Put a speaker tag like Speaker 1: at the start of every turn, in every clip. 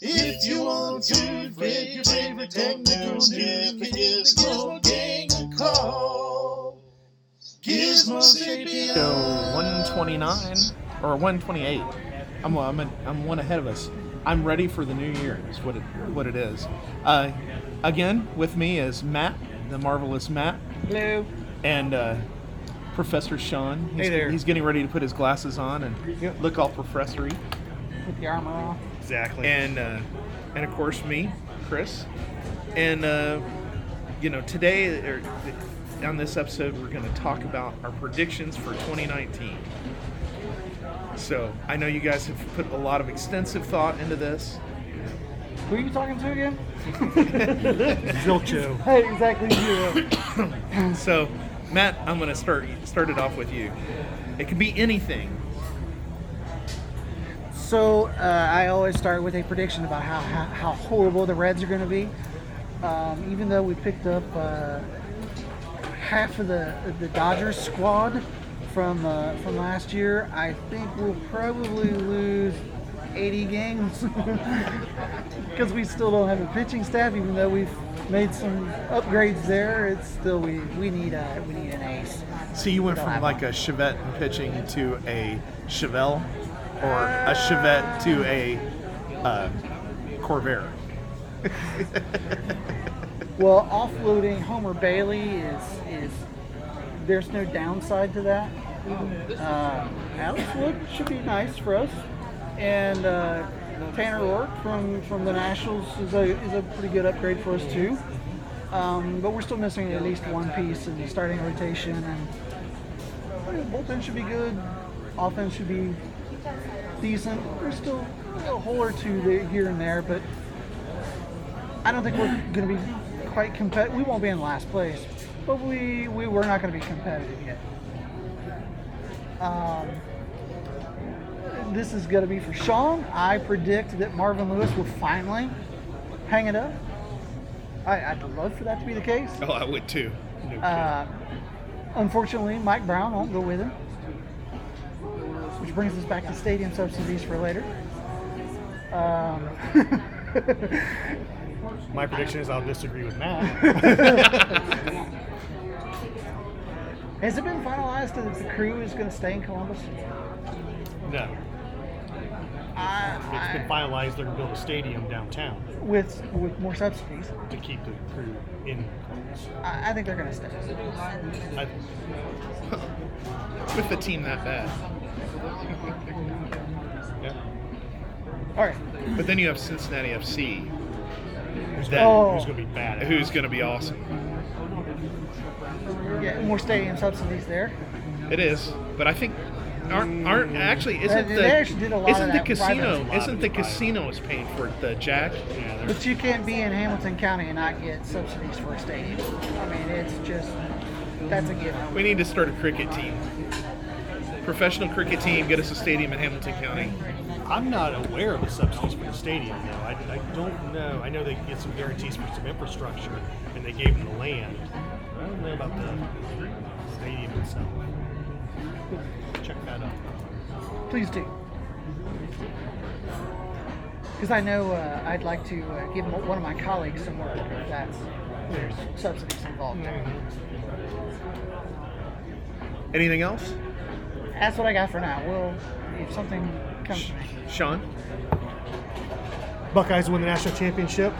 Speaker 1: If you want to get your favorite technical news, give the Gizmo Gang a call. Gizmo Sapien.
Speaker 2: So 129 or 128. I'm one ahead of us. I'm ready for the new year. Is what it is. Again, with me is Matt, the marvelous Matt.
Speaker 3: Hello.
Speaker 2: And Professor Sean.
Speaker 3: Hey there.
Speaker 2: He's getting ready to put his glasses on and look all professory.
Speaker 3: With the armor off.
Speaker 2: Exactly. And of course me, Chris. And today on this episode we're going to talk about our predictions for 2019. So I know you guys have put a lot of extensive thought into this.
Speaker 3: Who are you talking to again?
Speaker 4: Zilcho.
Speaker 3: Hey, exactly. Zero.
Speaker 2: So, Matt, I'm going to start it off with you. It can be anything.
Speaker 3: So I always start with a prediction about how horrible the Reds are going to be. Even though we picked up half of the Dodgers squad from last year, I think we'll probably lose 80 games because we still don't have a pitching staff. Even though we've made some upgrades there, it's still we need an ace.
Speaker 2: So you went from like a Chevette in pitching to a Chevelle, or a Chevette to a Corvair.
Speaker 3: Well, offloading Homer Bailey is there's no downside to that. Alex Wood should be nice for us, and Tanner Roark from the Nationals is a pretty good upgrade for us too. But we're still missing at least one piece in the starting rotation, and bullpen should be good. Offense should be decent. There's still a hole or two here and there, but I don't think we're going to be quite competitive. We won't be in last place, but we're not going to be competitive yet. This is going to be for Sean. I predict that Marvin Lewis will finally hang it up. I'd love for that to be the case.
Speaker 2: Oh, I would too.
Speaker 3: Unfortunately, Mike Brown won't go with him, which brings us back to stadium subsidies for later.
Speaker 4: My prediction is I'll disagree with Matt.
Speaker 3: Has it been finalized that the crew is going to stay in Columbus?
Speaker 4: No. It's been finalized they're going to build a stadium downtown
Speaker 3: With more subsidies.
Speaker 4: to keep the crew in Columbus.
Speaker 3: I think they're going to stay.
Speaker 2: With the team that bad.
Speaker 4: Yeah.
Speaker 3: All right.
Speaker 2: But then you have Cincinnati FC,
Speaker 4: Who's
Speaker 2: That-
Speaker 4: going to be bad?
Speaker 2: who's going to be awesome.
Speaker 3: Yeah, more stadium subsidies there.
Speaker 2: It is, but I think aren't actually
Speaker 3: They actually did a lot
Speaker 2: isn't
Speaker 3: of
Speaker 2: the
Speaker 3: that
Speaker 2: casino
Speaker 3: private.
Speaker 2: isn't the casino is paying for it, the Jack?
Speaker 4: Yeah,
Speaker 3: But you can't be in Hamilton County and not get subsidies for a stadium. I mean, it's just, that's a given.
Speaker 2: We need to start a cricket team. Professional cricket team, get us a stadium in Hamilton County.
Speaker 4: I'm not aware of the subsidies for the stadium, though. I don't know. I know they get some guarantees for some infrastructure, and they gave them the land. I don't know about the stadium itself. Check that out.
Speaker 3: Please do. Because I know I'd like to give one of my colleagues some work if there's subsidies involved there.
Speaker 2: Anything else?
Speaker 3: That's what I got for now. Well, if something comes to me.
Speaker 2: Sean?
Speaker 4: Buckeyes win the national championship.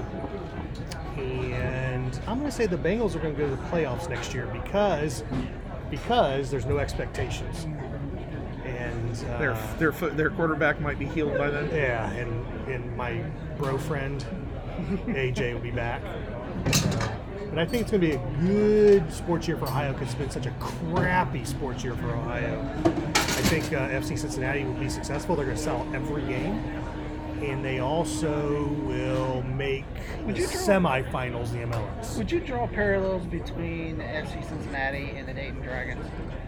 Speaker 4: And I'm going to say the Bengals are going to go to the playoffs next year because there's no expectations. And
Speaker 2: Their quarterback might be healed by then.
Speaker 4: yeah, and my bro friend AJ will be back. But I think it's going to be a good sports year for Ohio because it's been such a crappy sports year for Ohio. I think FC Cincinnati will be successful. They're going to sell every game. And they also will make semifinals in the MLS.
Speaker 3: Would you draw parallels between FC Cincinnati and the Dayton Dragons?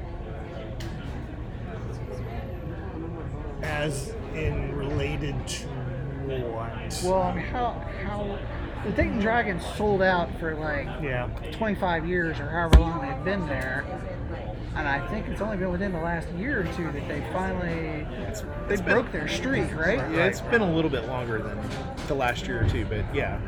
Speaker 4: As in related to what?
Speaker 3: Well, I mean, how the Dayton Dragons sold out for like
Speaker 4: Yeah.
Speaker 3: 25 years or however long they've been there, And I think it's only been within the last year or two that they finally they broke their streak, right?
Speaker 2: Yeah, it's been a little bit longer than the last year or two, but yeah.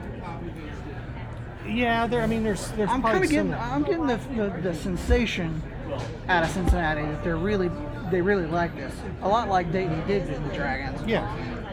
Speaker 4: Yeah, there's
Speaker 3: I'm
Speaker 4: probably
Speaker 3: getting the sensation out of Cincinnati that they really like this. A lot like Dayton did with the Dragons.
Speaker 4: Yeah.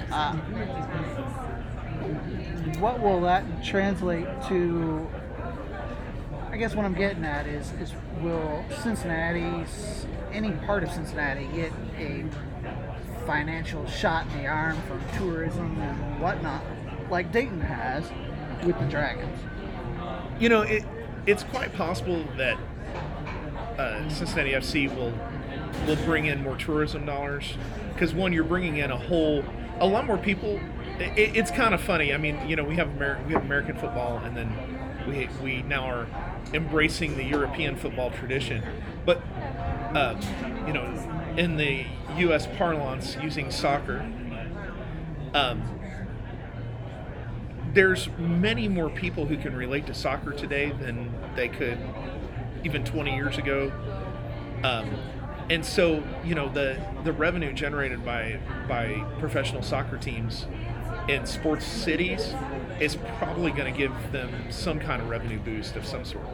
Speaker 3: What will that translate to? I guess what I'm getting at is will any part of Cincinnati get a financial shot in the arm from tourism and whatnot, like Dayton has with the Dragons?
Speaker 2: You know, it's quite possible that Cincinnati FC will bring in more tourism dollars because one, you're bringing in a lot more people. It's kind of funny. I mean, you know, we have American football, and then we now are embracing the European football tradition. But you know, in the U.S. parlance, using soccer, there's many more people who can relate to soccer today than they could even 20 years ago. And so, you know, the revenue generated by professional soccer teams in sports cities is probably going to give them some kind of revenue boost of some sort.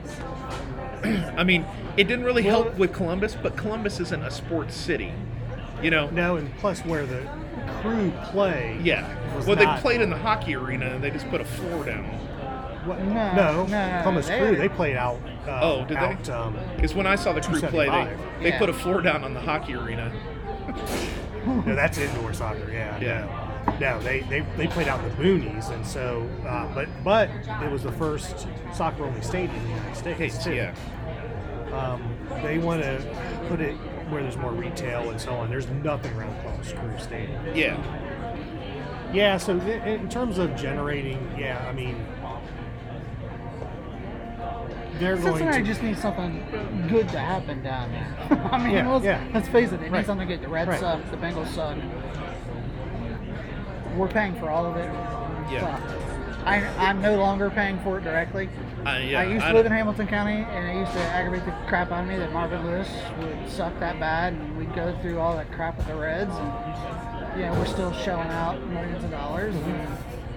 Speaker 2: I mean, it didn't really help with Columbus, but Columbus isn't a sports city, you know?
Speaker 4: No, and plus where the Crew play.
Speaker 2: Yeah. Well, they played in the hockey arena and they just put a floor down.
Speaker 4: What? No. Columbus Crew, they played out.
Speaker 2: Did they? Because when I saw the Crew play, they put a floor down on the hockey arena.
Speaker 4: No, that's indoor soccer. Yeah. No, they played out in the boonies, and so, but it was the first soccer-only stadium in the United States too.
Speaker 2: Yeah.
Speaker 4: They want to put it where there's more retail and so on. There's nothing around Columbus Crew Stadium.
Speaker 2: Yeah.
Speaker 4: Yeah. So in terms of generating, I mean, they're
Speaker 3: Cincinnati
Speaker 4: going to
Speaker 3: just needs something good to happen down there. I mean, let's face it. It needs something good. The Reds suck. The Bengals suck. We're paying for all of it.
Speaker 2: Yeah.
Speaker 3: I'm no longer paying for it directly. I used to live in Hamilton County, and it used to aggravate the crap out of me that Marvin Lewis would suck that bad, and we'd go through all that crap with the Reds, and we're still shelling out millions of dollars. And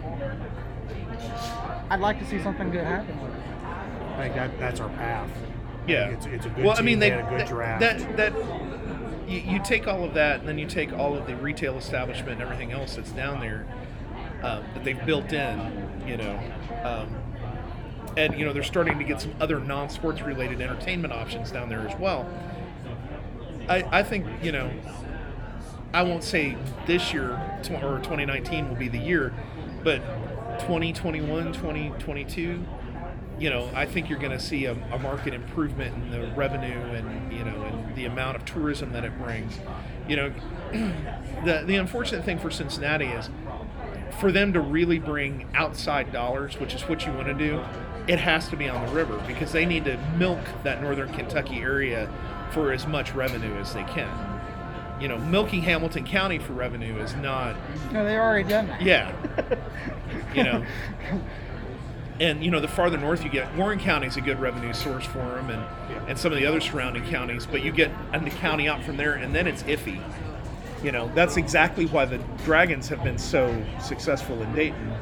Speaker 3: I'd like to see something good happen with it.
Speaker 4: I think that's our path.
Speaker 2: Yeah.
Speaker 4: It's a good
Speaker 2: well,
Speaker 4: team.
Speaker 2: I mean,
Speaker 4: they had a good draft.
Speaker 2: You take all of that, and then you take all of the retail establishment and everything else that's down there that they've built in, you know, and you know they're starting to get some other non-sports related entertainment options down there as well. I think, you know, I won't say this year or 2019 will be the year, but 2021, 2022. You know, I think you're going to see a market improvement in the revenue and, you know, and the amount of tourism that it brings. You know, the unfortunate thing for Cincinnati is for them to really bring outside dollars, which is what you want to do, it has to be on the river because they need to milk that northern Kentucky area for as much revenue as they can. You know, milking Hamilton County for revenue is not...
Speaker 3: No, they've already done that.
Speaker 2: Yeah. You know... And, you know, the farther north you get, Warren County is a good revenue source for them and some of the other surrounding counties, but you get a county out from there, and then it's iffy. You know, that's exactly why the Dragons have been so successful in Dayton.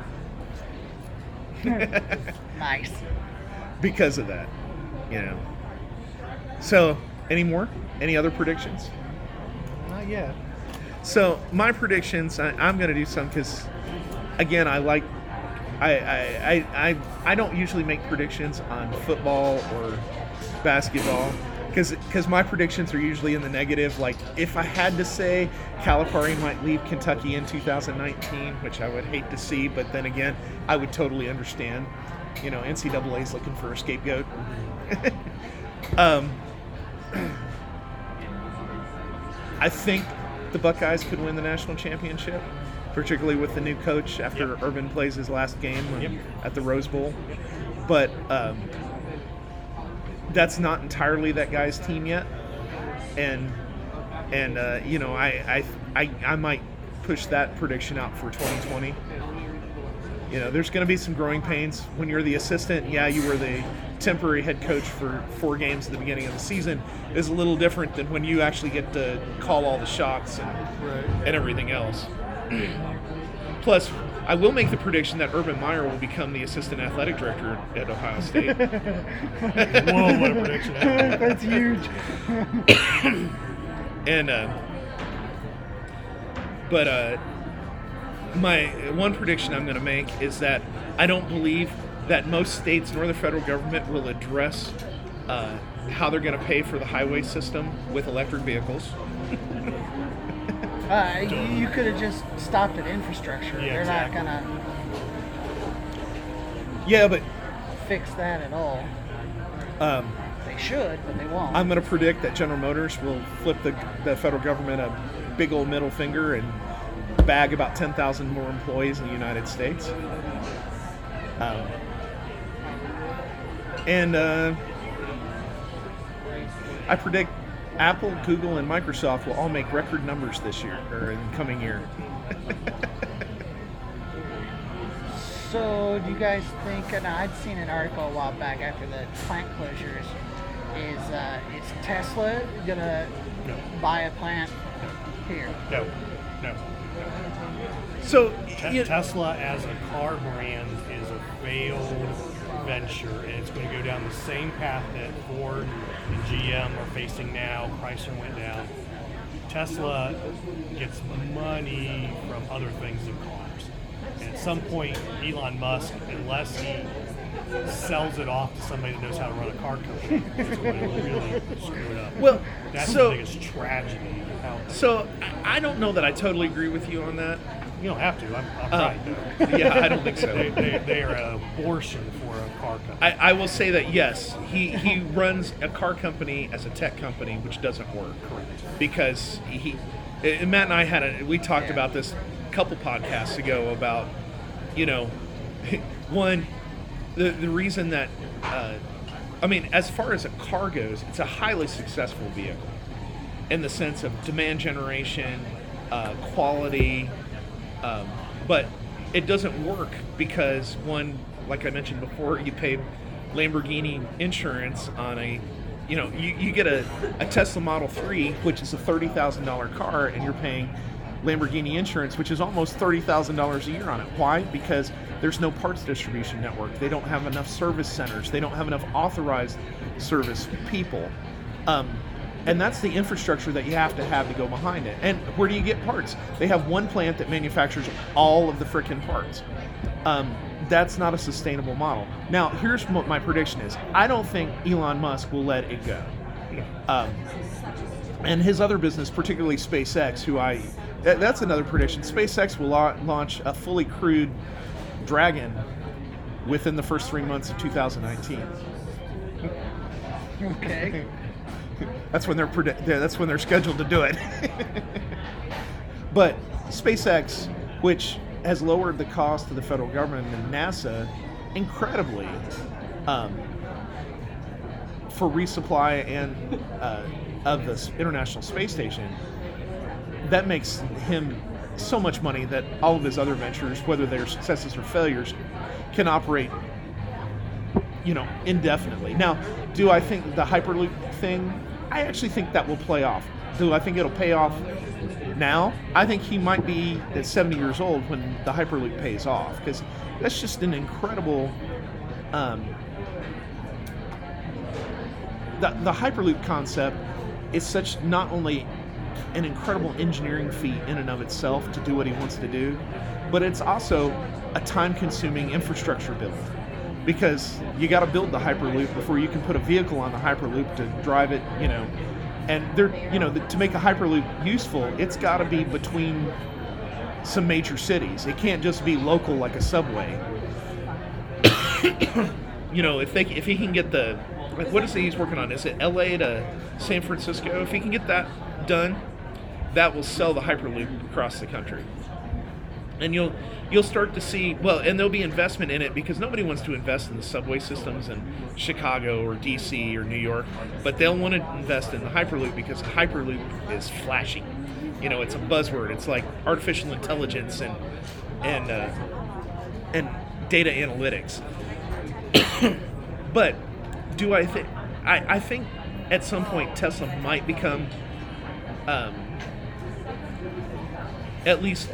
Speaker 3: Nice.
Speaker 2: Because of that, you know. So, any more? Any other predictions?
Speaker 4: Not yet.
Speaker 2: So, my predictions, I'm going to do some because, again, I don't usually make predictions on football or basketball because my predictions are usually in the negative. Like, if I had to say Calipari might leave Kentucky in 2019, which I would hate to see, but then again, I would totally understand. You know, NCAA is looking for a scapegoat. I think the Buckeyes could win the national championship, particularly with the new coach after Urban plays his last game at the Rose Bowl. But that's not entirely that guy's team yet. And you know, I might push that prediction out for 2020. You know, there's going to be some growing pains when you're the assistant. Yeah, you were the temporary head coach for 4 games at the beginning of the season. Is a little different than when you actually get to call all the shots and everything else. Plus, I will make the prediction that Urban Meyer will become the assistant athletic director at Ohio State.
Speaker 4: Whoa, what a prediction.
Speaker 3: That's huge.
Speaker 2: And, my one prediction I'm going to make is that I don't believe that most states nor the federal government will address how they're going to pay for the highway system with electric vehicles.
Speaker 3: You could have just stopped at infrastructure.
Speaker 4: Yeah,
Speaker 3: They're
Speaker 4: exactly.
Speaker 3: not gonna
Speaker 2: Yeah, but
Speaker 3: fix that at all. They should, but they won't.
Speaker 2: I'm going to predict that General Motors will flip the federal government a big old middle finger and bag about 10,000 more employees in the United States. I predict Apple, Google, and Microsoft will all make record numbers this year, or in the coming year.
Speaker 3: So, do you guys think? And I'd seen an article a while back after the plant closures. Is Tesla gonna
Speaker 4: No.
Speaker 3: buy a plant here?
Speaker 4: No.
Speaker 2: So,
Speaker 4: Tesla as a car brand is a failed venture, and it's going to go down the same path that Ford and GM are facing now. Chrysler went down. Tesla gets money from other things than cars. And at some point, Elon Musk, unless he sells it off to somebody that knows how to run a car company, is going to really screw it up.
Speaker 2: Well,
Speaker 4: That's
Speaker 2: so-
Speaker 4: the biggest tragedy out there.
Speaker 2: so I don't know that I totally agree with you on that.
Speaker 4: You don't have to. I'm right, though.
Speaker 2: Yeah, I don't think so.
Speaker 4: They are an abortion for a car company.
Speaker 2: I will say that yes, he runs a car company as a tech company, which doesn't work.
Speaker 4: Correct.
Speaker 2: Because Matt and I we talked about this a couple podcasts ago about, one, the reason that, as far as a car goes, it's a highly successful vehicle in the sense of demand generation, quality, but it doesn't work because, one, like I mentioned before, you pay Lamborghini insurance on you get a Tesla Model 3, which is a $30,000 car, and you're paying Lamborghini insurance, which is almost $30,000 a year on it. Why? Because there's no parts distribution network. They don't have enough service centers. They don't have enough authorized service people. And that's the infrastructure that you have to go behind it. And where do you get parts? They have one plant that manufactures all of the frickin' parts. That's not a sustainable model. Now, here's what my prediction is. I don't think Elon Musk will let it go. And his other business, particularly SpaceX, that's another prediction. SpaceX will launch a fully crewed Dragon within the first 3 months of 2019.
Speaker 3: Okay.
Speaker 2: That's when they're scheduled to do it. But SpaceX, which has lowered the cost to the federal government and NASA incredibly for resupply and of the International Space Station, that makes him so much money that all of his other ventures, whether they're successes or failures, can operate indefinitely. Now, do I think the Hyperloop thing, I actually think that will play off. Do I think it'll pay off now? I think he might be at 70 years old when the Hyperloop pays off, because that's just an incredible... The Hyperloop concept is such not only an incredible engineering feat in and of itself to do what he wants to do, but it's also a time-consuming infrastructure build. Because you got to build the Hyperloop before you can put a vehicle on the Hyperloop to drive it, And to make a Hyperloop useful, it's got to be between some major cities. It can't just be local like a subway. If he can get what is it he's working on? Is it LA to San Francisco? If he can get that done, that will sell the Hyperloop across the country. And you'll start to see, and there'll be investment in it because nobody wants to invest in the subway systems in Chicago or DC or New York, but they'll want to invest in the Hyperloop because the Hyperloop is flashy. It's a buzzword. It's like artificial intelligence and data analytics. But do I think? I think at some point Tesla might become, at least,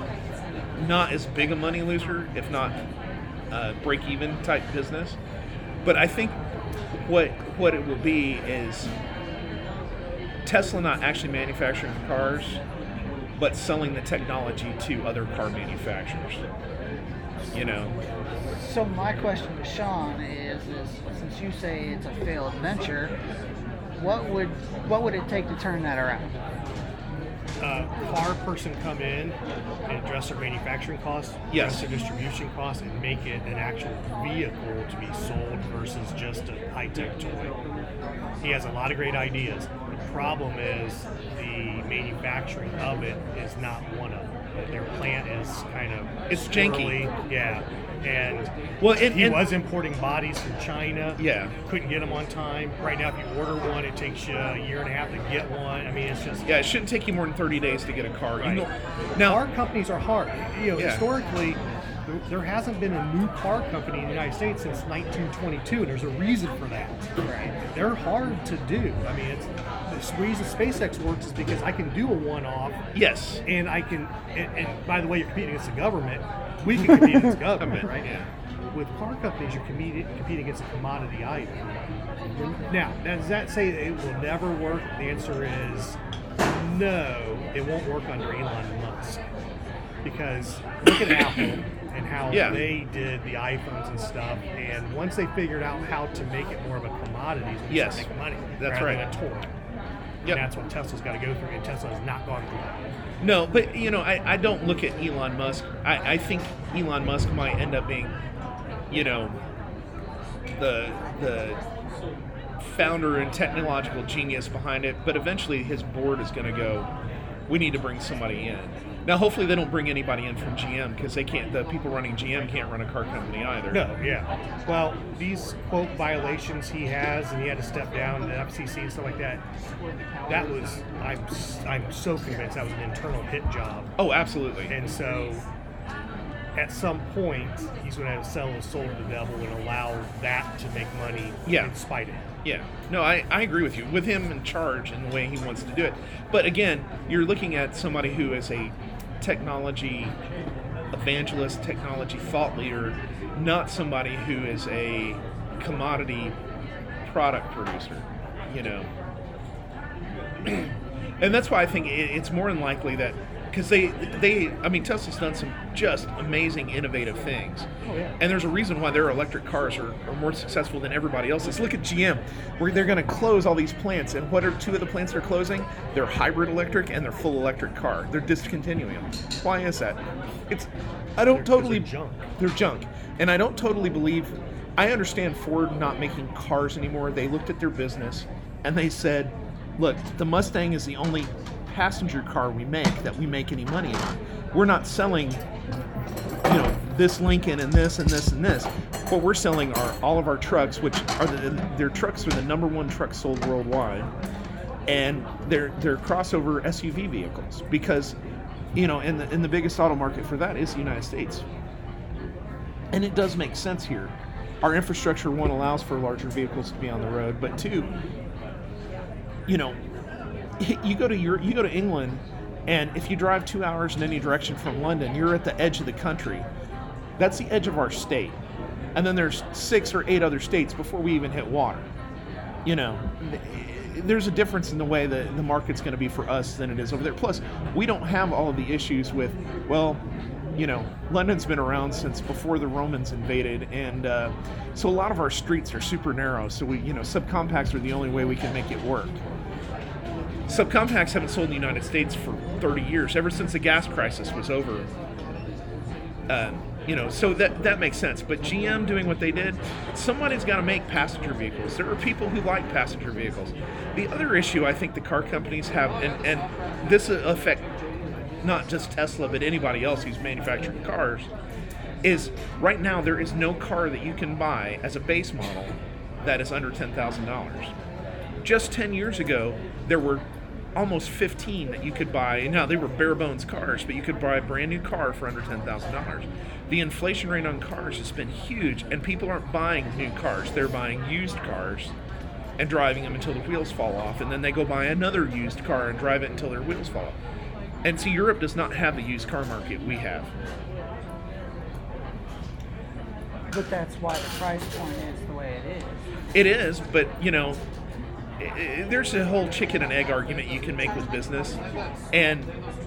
Speaker 2: not as big a money loser, if not break even type business. But I think what it will be is Tesla not actually manufacturing the cars, but selling the technology to other car manufacturers. You know.
Speaker 3: So my question to Sean is since you say it's a failed venture, what would it take to turn that around?
Speaker 4: Car person come in and address their manufacturing costs,
Speaker 2: Yes.
Speaker 4: address their distribution costs, and make it an actual vehicle to be sold versus just a high-tech toy. He has a lot of great ideas. The problem is the manufacturing of it is not one of them. Their plant is kind of
Speaker 2: It's janky.
Speaker 4: squirrely. Yeah. And
Speaker 2: Well,
Speaker 4: he was importing bodies from China.
Speaker 2: Yeah.
Speaker 4: Couldn't get them on time. Right now, if you order one, it takes you a year and a half to get one. I mean, it's just...
Speaker 2: Yeah, it shouldn't take you more than 30 days to get a car.
Speaker 4: Right.
Speaker 2: Now,
Speaker 4: Car companies are hard. You know,
Speaker 2: Yeah.
Speaker 4: historically, there hasn't been a new car company in the United States since 1922, and there's a reason for that.
Speaker 3: Right.
Speaker 4: They're hard to do. I mean, it's the reason SpaceX works is because I can do a one-off,
Speaker 2: yes.
Speaker 4: and I can. And by the way, you're competing against the government. We can compete against the government, right?
Speaker 2: Yeah.
Speaker 4: With car companies, you're competing against a commodity item. Now, does that say that it will never work? The answer is no. It won't work under Elon Musk. Because look at Apple and how
Speaker 2: Yeah.
Speaker 4: they did the iPhones and stuff, and once they figured out how to make it more of a commodity, they
Speaker 2: Yes.
Speaker 4: start making money
Speaker 2: That's
Speaker 4: rather
Speaker 2: right.
Speaker 4: than a toy.
Speaker 2: Yep.
Speaker 4: And that's what Tesla's got to go through, and Tesla has not gone through that.
Speaker 2: No, but you know, I don't look at Elon Musk. I think Elon Musk might end up being, you know, the founder and technological genius behind it, but eventually his board is going to go, we need to bring somebody in. Now, hopefully they don't bring anybody in from GM because they can't. The people running GM can't run a car company either.
Speaker 4: No, yeah. Well, these quote violations he has, and he had to step down to the FCC and stuff like that. That was, I'm so convinced that was an internal hit job.
Speaker 2: Oh, absolutely.
Speaker 4: And so, at some point, he's going to have to sell his soul to the devil and allow that to make money
Speaker 2: Yeah.
Speaker 4: in spite of him.
Speaker 2: Yeah, no, I agree with you. With him in charge and the way he wants to do it. But again, you're looking at somebody who is a technology evangelist, technology thought leader, not somebody who is a commodity product producer, you know. And that's why I think it's more than likely that, because I mean, Tesla's done some just amazing, innovative things.
Speaker 4: Oh, yeah.
Speaker 2: And there's a reason why their electric cars are more successful than everybody else's. Look at GM, where they're going to close all these plants. And what are two of the plants they're closing? They're hybrid electric and they're full electric car. They're discontinuing them. Why is that?
Speaker 4: They're junk.
Speaker 2: They're junk. And I don't totally believe, I understand Ford not making cars anymore. They looked at their business and they said, look, the Mustang is the only passenger car we make any money on. We're not selling, you know, this Lincoln and this and this and this. What we're selling are all of our trucks, which are their trucks are the number one truck sold worldwide, and they're crossover SUV vehicles because, you know, and the biggest auto market for that is the United States, and it does make sense here. Our infrastructure, one, allows for larger vehicles to be on the road, but two, you know, you go to England, and if you drive 2 hours in any direction from London, you're at the edge of the country. That's the edge of our state. And then there's 6 or 8 other states before we even hit water. You know, there's a difference in the way that the market's going to be for us than it is over there. Plus, we don't have all of the issues with, well, you know, London's been around since before the Romans invaded, and so a lot of our streets are super narrow. So we, you know, subcompacts are the only way we can make it work. Subcompacts haven't sold in the United States for 30 years, ever since the gas crisis was over. You know, so that makes sense. But GM doing what they did, somebody's got to make passenger vehicles. There are people who like passenger vehicles. The other issue I think the car companies have, and this affect not just Tesla, but anybody else who's manufacturing cars, is right now there is no car that you can buy as a base model that is under $10,000. Just 10 years ago, there were almost 15 that you could buy. Now, they were bare bones cars, but you could buy a brand new car for under $10,000. The inflation rate on cars has been huge, and people aren't buying new cars. They're buying used cars and driving them until the wheels fall off, and then they go buy another used car and drive it until their wheels fall off. And so Europe does not have the used car market we have.
Speaker 3: But that's why the price point is the way it is.
Speaker 2: It is, but there's a whole chicken and egg argument you can make with business, and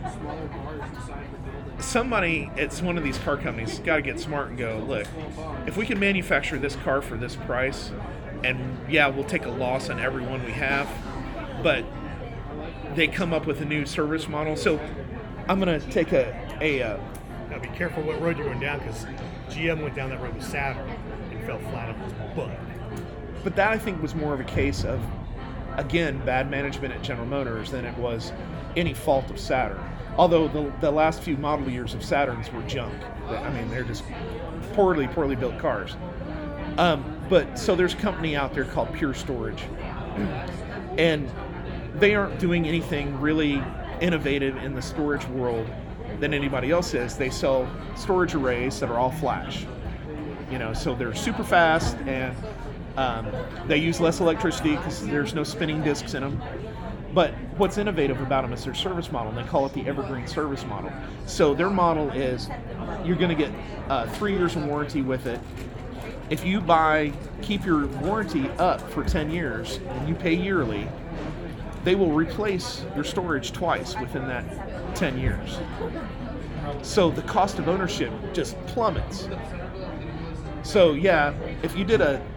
Speaker 2: somebody at one of these car companies got to get smart and go, look, if we can manufacture this car for this price, and yeah, we'll take a loss on every one we have, but they come up with a new service model. So I'm going to take
Speaker 4: Now be careful what road you're going down, because GM went down that road with Saturn and fell flat on his butt.
Speaker 2: but that I think was more of a case of, again, bad management at General Motors than it was any fault of Saturn. Although the last few model years of Saturns were junk. I mean, they're just poorly built cars. But so there's a company out there called Pure Storage, and they aren't doing anything really innovative in the storage world than anybody else is. They sell storage arrays that are all flash, so they're super fast, and they use less electricity because there's no spinning discs in them. But what's innovative about them is their service model, and they call it the Evergreen service model. So their model is you're going to get 3 years of warranty with it. If you keep your warranty up for 10 years and you pay yearly, they will replace your storage twice within that 10 years. So the cost of ownership just plummets. So yeah, if you did a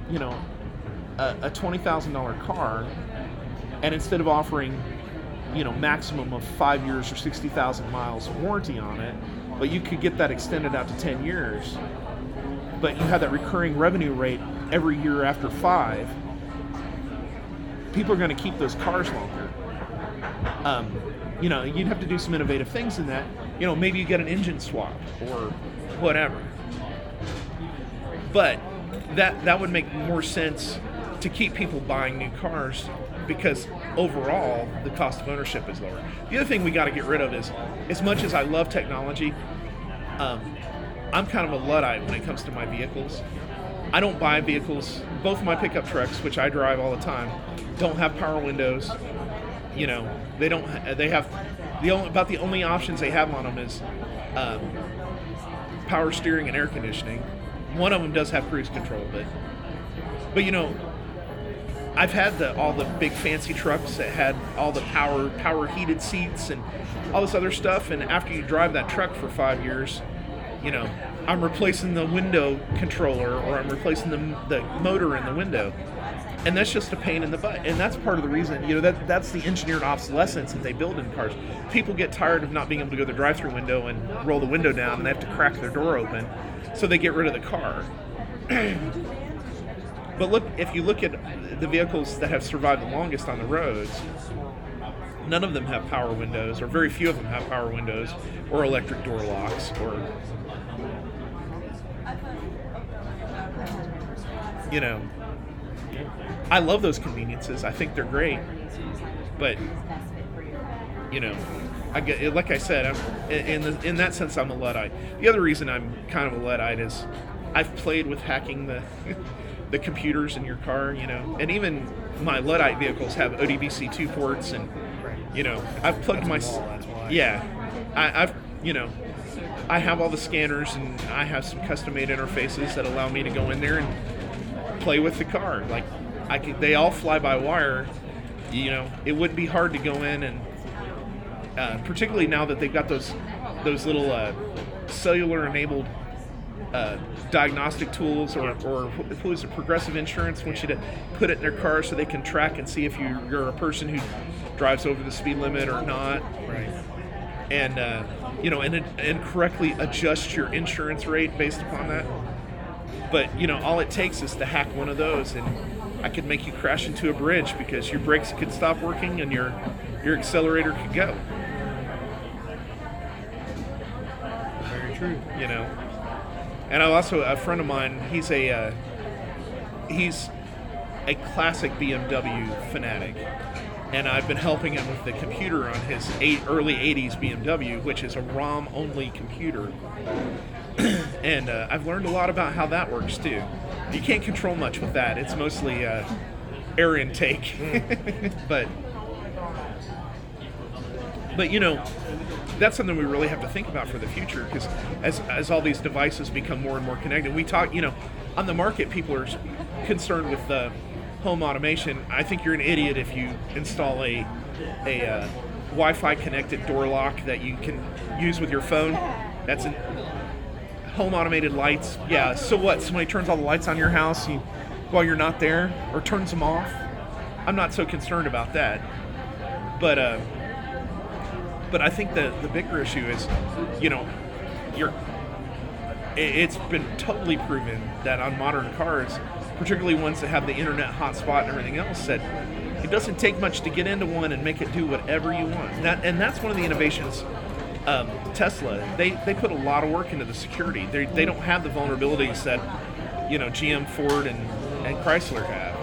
Speaker 2: $20,000 car, and instead of offering, maximum of 5 years or 60,000 miles warranty on it, but you could get that extended out to 10 years, but you have that recurring revenue rate every year after 5, people are going to keep those cars longer. You'd have to do some innovative things in that. Maybe you get an engine swap or whatever. But that would make more sense to keep people buying new cars, because overall the cost of ownership is lower. The other thing we got to get rid of is, as much as I love technology, I'm kind of a Luddite when it comes to my vehicles. I don't buy vehicles. Both of my pickup trucks, which I drive all the time, don't have power windows. They don't. They have about the only options they have on them is power steering and air conditioning. One of them does have cruise control, but I've had all the big fancy trucks that had all the power heated seats and all this other stuff, and after you drive that truck for 5 years, I'm replacing the window controller, or I'm replacing the motor in the window, and that's just a pain in the butt. And that's part of the reason, that's the engineered obsolescence that they build in cars. People get tired of not being able to go to the drive-through window and roll the window down, and they have to crack their door open, so they get rid of the car. But if you look at the vehicles that have survived the longest on the roads, none of them have power windows, or very few of them have power windows, or electric door locks, or, I love those conveniences. I think they're great. But, like I said, in that sense, I'm a Luddite. The other reason I'm kind of a Luddite is I've played with hacking the computers in your car, and even my Luddite vehicles have ODBC2 ports, and I've plugged I have all the scanners, and I have some custom-made interfaces that allow me to go in there and play with the car. Like they all fly by wire. It wouldn't be hard to go in and, particularly now that they've got those little cellular-enabled diagnostic tools, or who is it, Progressive Insurance wants you to put it in their car so they can track and see if you're a person who drives over the speed limit or not.
Speaker 4: Right.
Speaker 2: And and correctly adjust your insurance rate based upon that. But all it takes is to hack one of those, and I could make you crash into a bridge because your brakes could stop working and your accelerator could go.
Speaker 4: Very true.
Speaker 2: And I also, a friend of mine, he's a classic BMW fanatic, and I've been helping him with the computer on his early 80s BMW, which is a ROM-only computer. And I've learned a lot about how that works, too. You can't control much with that. It's mostly air intake. But you know, that's something we really have to think about for the future, because as all these devices become more and more connected, we talk, you know, on the market, people are concerned with home automation. I think you're an idiot if you install a Wi-Fi connected door lock that you can use with your phone. That's an home automated lights. Yeah, so what? Somebody turns all the lights on your house while you're not there, or turns them off. I'm not so concerned about that. But I think the bigger issue is, you know, it's been totally proven that on modern cars, particularly ones that have the internet hotspot and everything else, that it doesn't take much to get into one and make it do whatever you want. And that's one of the innovations. Tesla, they put a lot of work into the security. They don't have the vulnerabilities that, you know, GM, Ford, and Chrysler have.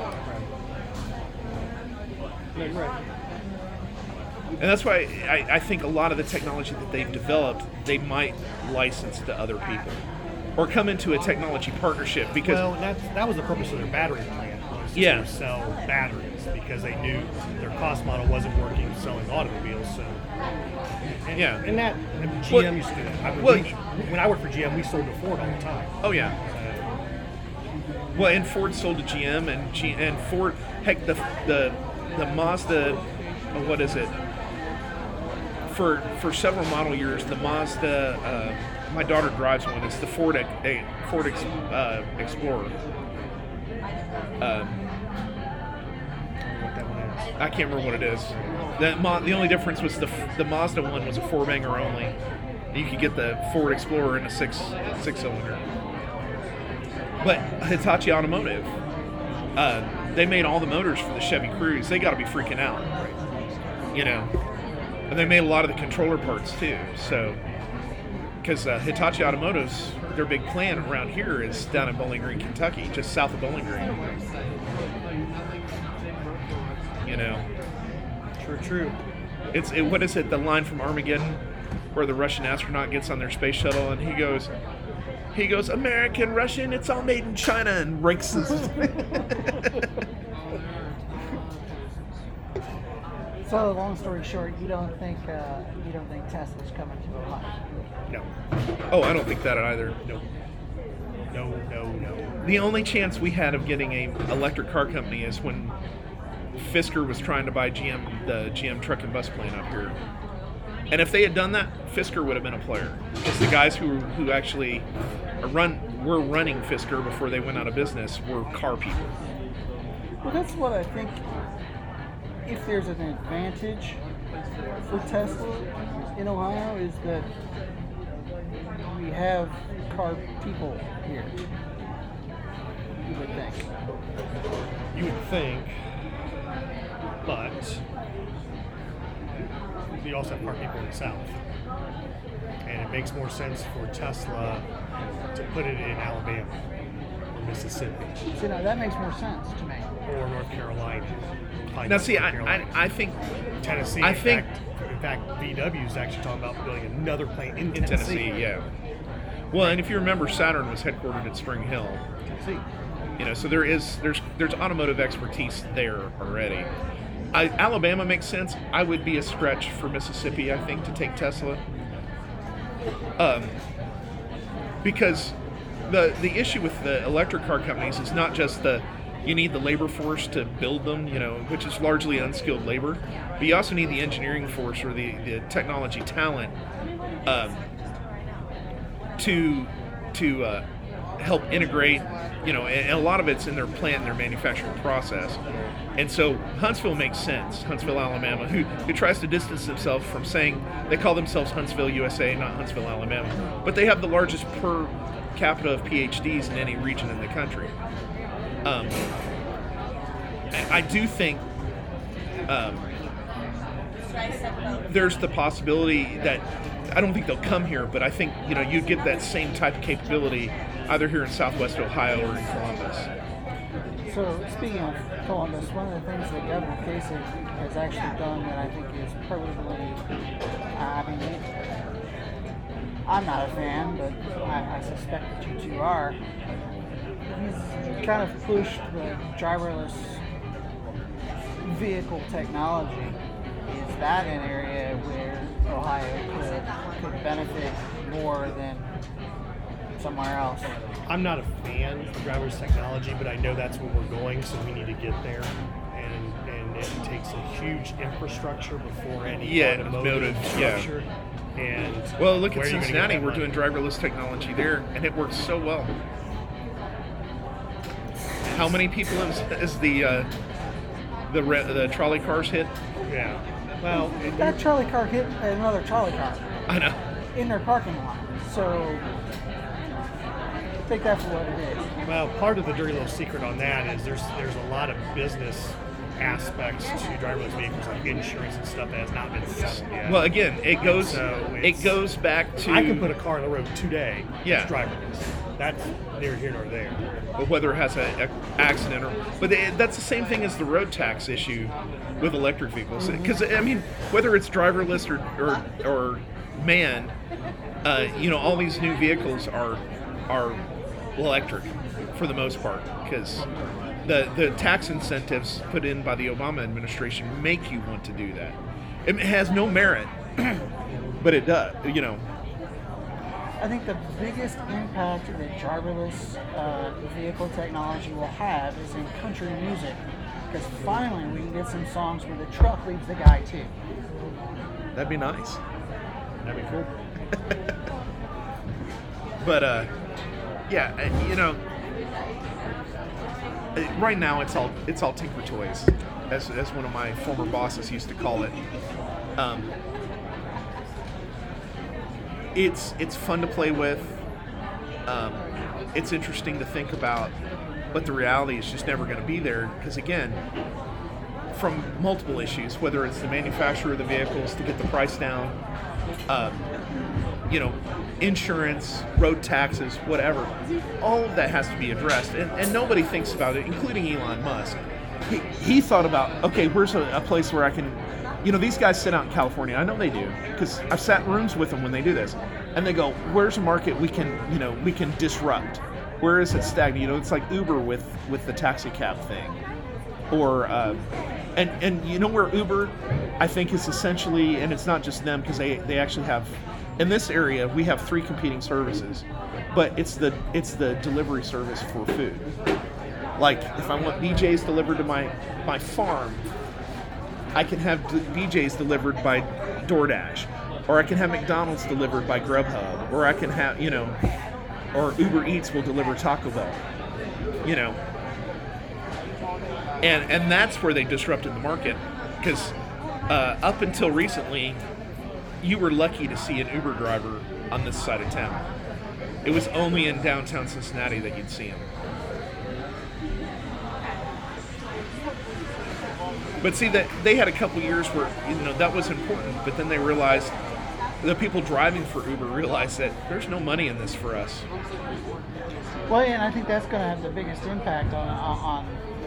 Speaker 4: Right.
Speaker 2: And that's why I think a lot of the technology that they've developed, they might license to other people, or come into a technology partnership, because
Speaker 4: Well, that was the purpose of their battery plant, was
Speaker 2: Yeah.
Speaker 4: to sell batteries, because they knew their cost model wasn't working selling automobiles. So,
Speaker 2: Yeah.
Speaker 4: and that GM
Speaker 2: Well-
Speaker 4: used to do that.
Speaker 2: well,
Speaker 4: When I worked for GM, we sold to Ford all the time.
Speaker 2: oh yeah. Well, and Ford sold to GM, and Ford, heck, the Mazda, what is it? For several model years, the Mazda, my daughter drives one. It's the Ford Explorer.
Speaker 4: What that one is.
Speaker 2: I can't remember what it is. The only difference was the Mazda one was a four-banger only. You could get the Ford Explorer in a six-cylinder. But Hitachi Automotive, they made all the motors for the Chevy Cruze. They got to be freaking out, you know. And they made a lot of the controller parts too. So, because Hitachi Automotive's, their big plant around here is down in Bowling Green, Kentucky, just south of Bowling Green. You know,
Speaker 4: True.
Speaker 2: what is it? The line from Armageddon, where the Russian astronaut gets on their space shuttle and he goes, American, Russian, it's all made in China, and ranks his.
Speaker 3: So, long story short, you don't think Tesla's coming to Ohio?
Speaker 4: No.
Speaker 2: Oh, I don't think that either.
Speaker 4: No.
Speaker 2: The only chance we had of getting a electric car company is when Fisker was trying to buy the GM truck and bus plant up here. And if they had done that, Fisker would have been a player. Because the guys who actually were running Fisker before they went out of business were car people.
Speaker 3: Well, that's what I think. If there's an advantage for Tesla in Ohio, is that we have car people here. You would think.
Speaker 4: You would think, but we also have car people in the South. And it makes more sense for Tesla to put it in Alabama or Mississippi
Speaker 3: So now that makes more sense to me.
Speaker 4: or North Carolina.
Speaker 2: Now, see,
Speaker 4: North Carolina.
Speaker 2: I think
Speaker 4: Tennessee.
Speaker 2: I
Speaker 4: in
Speaker 2: think-
Speaker 4: fact, VW is actually talking about building another plant in
Speaker 2: in Tennessee, yeah. Well, and if you remember, Saturn was headquartered at Spring Hill.
Speaker 4: Tennessee.
Speaker 2: You know, so there's automotive expertise there already. Alabama makes sense. I would be a stretch for Mississippi, I think, to take Tesla. Because the issue with the electric car companies is not just you need the labor force to build them, you know, which is largely unskilled labor, but you also need the engineering force or the technology talent to help integrate, you know, and a lot of it's in their plant and their manufacturing process. And so Huntsville makes sense, Huntsville, Alabama, who tries to distance themselves from saying they call themselves Huntsville, USA, not Huntsville, Alabama. But they have the largest per capita of PhDs in any region in the country. I do think there's the possibility that, I don't think they'll come here, but I think, you know, you'd get that same type of capability either here in Southwest Ohio or in Columbus.
Speaker 3: So speaking of Columbus, one of the things that Governor Kasich has actually done that I think is probably, I mean, I'm not a fan, but I suspect that you two are. He's kind of pushed the driverless vehicle technology. Is that an area where Ohio could benefit more than somewhere else?
Speaker 4: I'm not a fan of driverless technology, but I know that's where we're going, so we need to get there. And it takes a huge infrastructure before any automotive structure. And
Speaker 2: well, look at
Speaker 4: where are you gonna get
Speaker 2: Cincinnati.
Speaker 4: that
Speaker 2: We're
Speaker 4: money?
Speaker 2: doing driverless technology there, and it works so well. How many people is the trolley cars hit?
Speaker 4: Yeah. Well,
Speaker 3: That trolley car hit another trolley car
Speaker 2: I know.
Speaker 3: in their parking lot. So take that for what it is.
Speaker 4: well, part of the dirty little secret on that is there's a lot of business aspects to driverless vehicles, like insurance and stuff that has not been settled yet.
Speaker 2: Well, again, it goes
Speaker 4: So
Speaker 2: back to
Speaker 4: I can put a car on the road today.
Speaker 2: Yeah.
Speaker 4: It's driverless. That's neither here nor there.
Speaker 2: whether it has an accident or, but that's the same thing as the road tax issue with electric vehicles. Because I mean, whether it's driverless or manned, all these new vehicles are electric for the most part, because the tax incentives put in by the Obama administration make you want to do that. It has no merit, but it does.
Speaker 3: I think the biggest impact that driverless vehicle technology will have is in country music, because finally we can get some songs where the truck leads the guy too.
Speaker 2: That'd be nice.
Speaker 4: That'd be cool.
Speaker 2: But right now it's all Tinker Toys, as one of my former bosses used to call it. It's fun to play with. It's interesting to think about, but the reality is just never going to be there, because again, from multiple issues, whether it's the manufacturer of the vehicles to get the price down, insurance, road taxes, whatever, all of that has to be addressed, and nobody thinks about it, including Elon Musk. He thought about, okay, where's a place where I can, these guys sit out in California. I know they do, because I've sat in rooms with them when they do this, and they go, where's a market we can disrupt? Where is it stagnant? It's like Uber with the taxi cab thing, or and where Uber, I think, is essentially, and it's not just them, because they actually have, in this area we have 3 competing services, but it's the delivery service for food. Like if I want BJ's delivered to my farm, I can have BJ's delivered by DoorDash, or I can have McDonald's delivered by Grubhub, or I can have, or Uber Eats will deliver Taco Bell, and that's where they disrupted the market, because up until recently, you were lucky to see an Uber driver on this side of town. It was only in downtown Cincinnati that you'd see him. But see, that they had a couple years where that was important, but then they realized, the people driving for Uber realized that there's no money in this for us.
Speaker 3: Well, and I think that's going to have the biggest impact on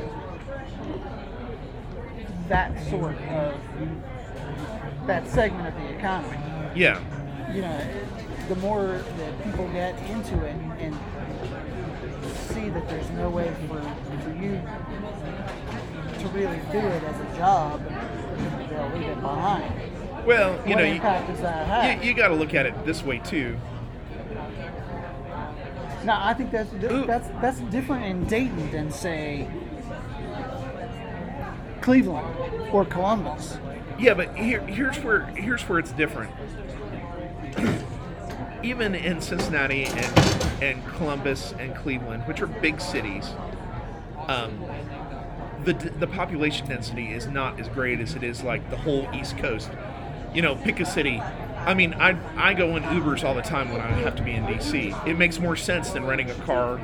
Speaker 3: that sort of, that segment of the economy.
Speaker 2: Yeah.
Speaker 3: The more that people get into it and see that there's no way for you to really do it as a job, they'll leave it behind.
Speaker 2: Well,
Speaker 3: What impact does that have?
Speaker 2: you got to look at it this way too.
Speaker 3: Now, I think that's different in Dayton than, say, Cleveland or Columbus.
Speaker 2: Yeah, but here's where it's different. Even in Cincinnati and Columbus and Cleveland, which are big cities, the population density is not as great as it is like the whole East Coast. Pick a city. I mean, I go in Ubers all the time when I have to be in DC. It makes more sense than renting a car,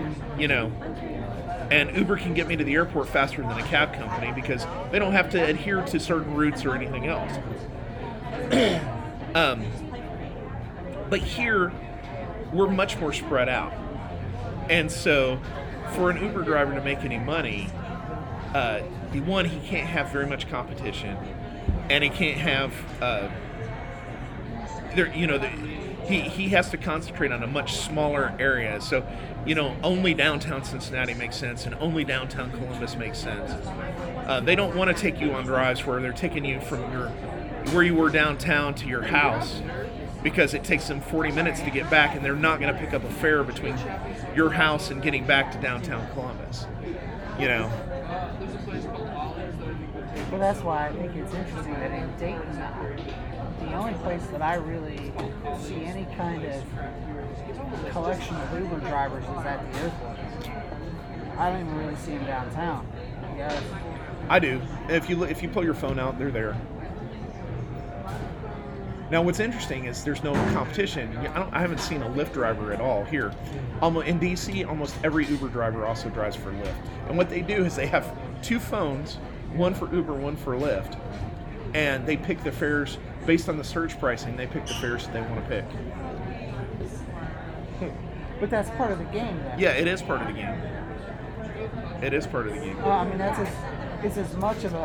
Speaker 2: and Uber can get me to the airport faster than a cab company, because they don't have to adhere to certain routes or anything else. But here, we're much more spread out. And so for an Uber driver to make any money, one, he can't have very much competition, and he can't have he has to concentrate on a much smaller area. So, only downtown Cincinnati makes sense, and only downtown Columbus makes sense. They don't want to take you on drives where they're taking you from where you were downtown to your house, because it takes them 40 minutes to get back, and they're not going to pick up a fare between your house and getting back to downtown Columbus.
Speaker 3: Well, that's why I think it's interesting that in Dayton, the only place that I really see any kind of collection of Uber drivers is at the airport. I don't even really see them downtown. Yes.
Speaker 2: I do. If you pull your phone out, they're there. Now, what's interesting is there's no competition. I haven't seen a Lyft driver at all here. In DC, almost every Uber driver also drives for Lyft. And what they do is they have two phones, one for Uber, one for Lyft, and they pick the fares based on the surge pricing. They pick the fares that they want to pick.
Speaker 3: But that's part of the game, then.
Speaker 2: Yeah, it is part of the game. It is part of the game.
Speaker 3: Well, I mean, it's as much of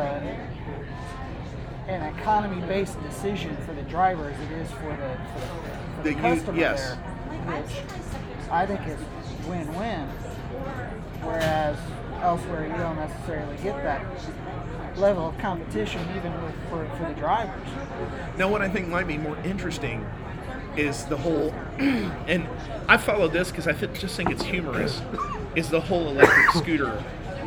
Speaker 3: an economy-based decision for the driver as it is for the customer
Speaker 2: yes.
Speaker 3: there, which I think is win-win. Whereas elsewhere, you don't necessarily get that level of competition, even for the drivers.
Speaker 2: Now, what I think might be more interesting is the whole, and I follow this because I just think it's humorous, is the whole electric scooter.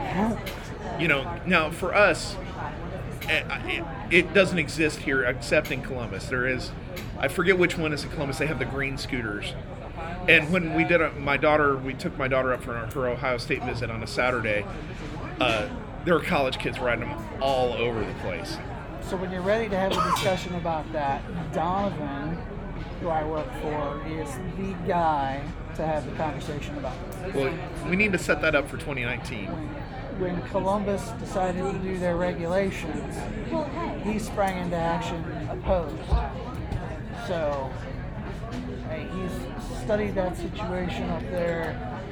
Speaker 2: Now for us, it doesn't exist here except in Columbus. There is, I forget which one is in Columbus. They have the green scooters. And when we did we took my daughter up for her Ohio State visit on a Saturday. There were college kids riding them all over the place.
Speaker 3: So when you're ready to have a discussion about that, Donovan, who I work for, is the guy to have the conversation about this.
Speaker 2: Well, we need to set that up for 2019.
Speaker 3: When Columbus decided to do their regulations, he sprang into action opposed. So he's studied that situation up there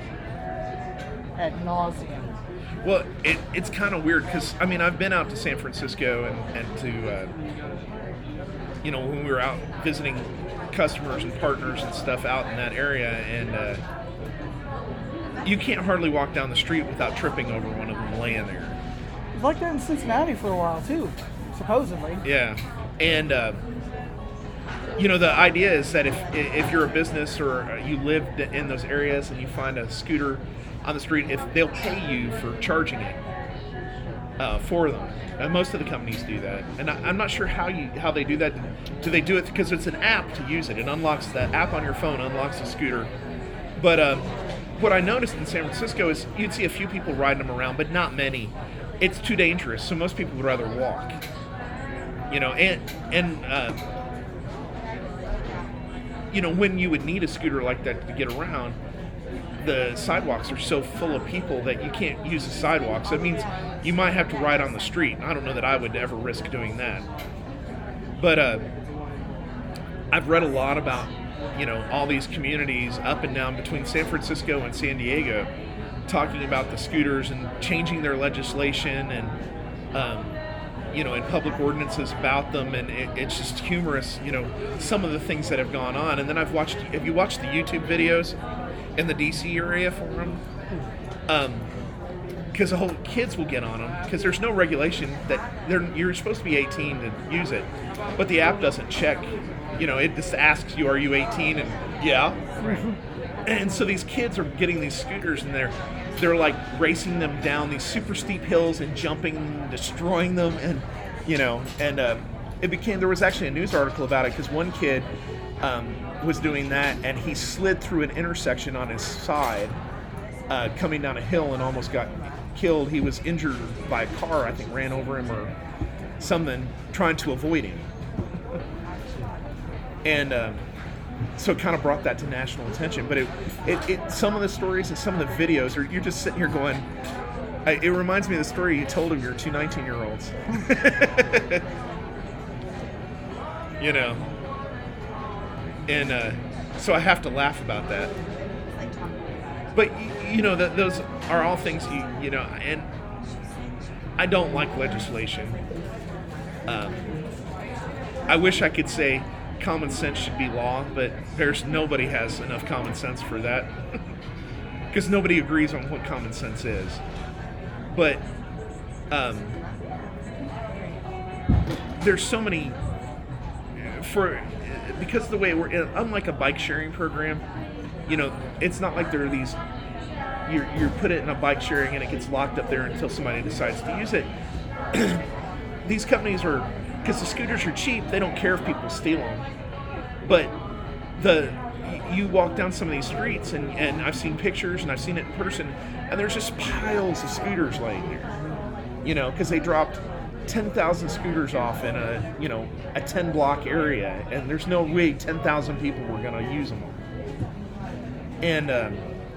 Speaker 3: ad nauseum.
Speaker 2: Well, it's kind of weird because, I've been out to San Francisco and to, when we were out visiting customers and partners and stuff out in that area, and you can't hardly walk down the street without tripping over one of them laying there.
Speaker 3: It was like that in Cincinnati for a while, too, supposedly.
Speaker 2: Yeah. And, the idea is that if you're a business or you live in those areas and you find a scooter on the street, if they'll pay you for charging it for them. And most of the companies do that. And I'm not sure how they do that. Do they do it because it's an app to use it? It unlocks the app on your phone, unlocks the scooter. But what I noticed in San Francisco is you'd see a few people riding them around, but not many. It's too dangerous, so most people would rather walk. When you would need a scooter like that to get around, the sidewalks are so full of people that you can't use the sidewalk. So it means you might have to ride on the street. I don't know that I would ever risk doing that. But I've read a lot about, all these communities up and down between San Francisco and San Diego talking about the scooters and changing their legislation and, and public ordinances about them. And it's just humorous, some of the things that have gone on. And then have you watched the YouTube videos in the DC area for them? Because the whole kids will get on them because there's no regulation that you're supposed to be 18 to use it, but the app doesn't check. It just asks you, are you 18? And yeah. And so these kids are getting these scooters and they're like racing them down these super steep hills and jumping and destroying them, and there was actually a news article about it because one kid was doing that and he slid through an intersection on his side coming down a hill and almost got killed. He was injured by a car, I think ran over him or something, trying to avoid him. And so it kind of brought that to national attention. But it some of the stories and some of the videos are, you're just sitting here going, it reminds me of the story you told of your two 19-year-olds. And so I have to laugh about that. But those are all things and I don't like legislation. I wish I could say common sense should be law, but nobody has enough common sense for that because nobody agrees on what common sense is. But there's so many because of the way unlike a bike sharing program, it's not like there are these. You put it in a bike sharing and it gets locked up there until somebody decides to use it. These companies are, because the scooters are cheap, they don't care if people steal them. But you walk down some of these streets and I've seen pictures and I've seen it in person, and there's just piles of scooters laying there. Because they dropped 10,000 scooters off in a 10-block area, and there's no way 10,000 people were going to use them all. And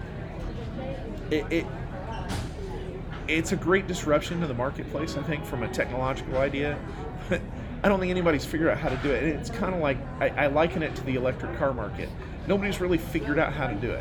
Speaker 2: it's a great disruption to the marketplace, I think, from a technological idea. But I don't think anybody's figured out how to do it. And it's kind of like, I liken it to the electric car market. Nobody's really figured out how to do it.